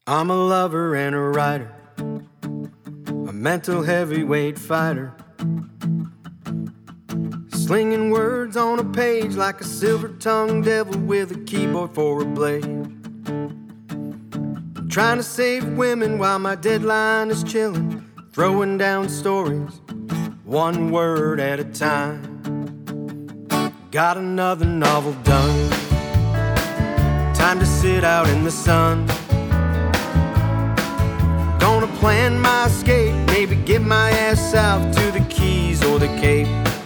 I'm a lover and a writer, a mental heavyweight fighter, slinging words on a page like a silver-tongued devil with a keyboard for a blade. Trying to save women while my deadline is chilling, throwing down stories, one word at a time. Got another novel done, time to sit out in the sun. Gonna plan my escape, maybe get my ass south to the Keys or the Cape.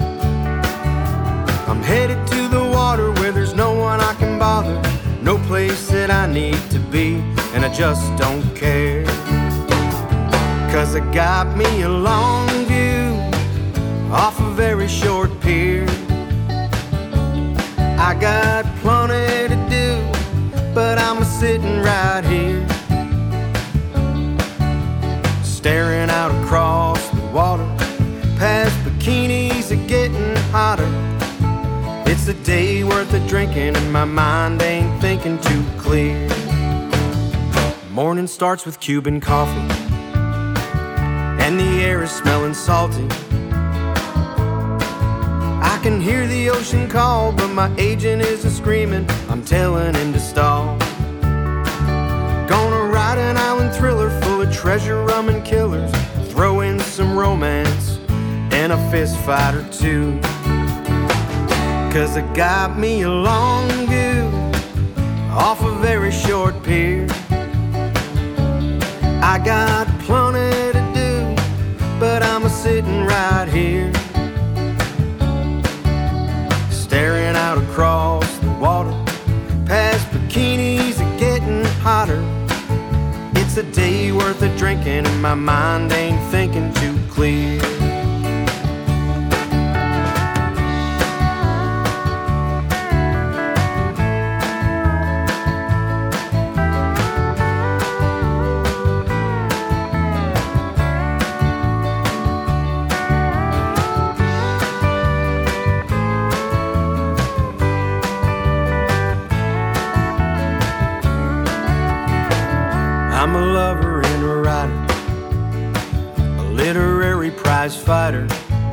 I'm headed to the water where there's no one I can bother, no place that I need to be, and I just don't care. 'Cause I got me a long view off a very short pier. I got plenty to do, but I'm sitting right here, staring out across the water, past bikinis are getting hotter. It's a day worth of drinking and my mind ain't thinking too clear. Morning starts with Cuban coffee and the air is smelling salty. I can hear the ocean call, but my agent isn't screaming, I'm telling him to stall. Gonna write an island thriller full of treasure, rum and killers, throw in some romance and a fist fight or two. 'Cause I got me a long view off a very short pier. I got plenty to do, but I'm sitting right here, staring out across the water, past bikinis are getting hotter. It's a day worth of drinking and my mind ain't thinking too clear. I'm a lover and a writer, a literary prize fighter,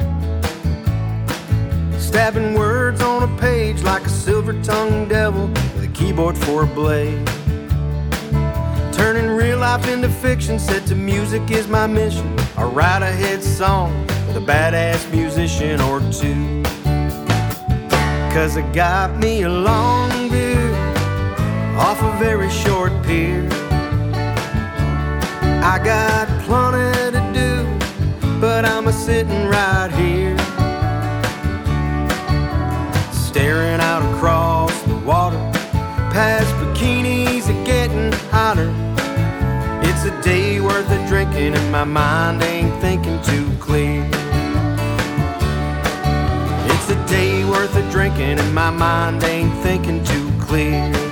stabbing words on a page like a silver-tongued devil with a keyboard for a blade. Turning real life into fiction, set to music is my mission. I write a hit song with a badass musician or two. 'Cause I got me a long view off a very short pier. I got plenty to do, but I'm sitting right here, staring out across the water, past bikinis are getting hotter. It's a day worth of drinking and my mind ain't thinking too clear. It's a day worth of drinking and my mind ain't thinking too clear.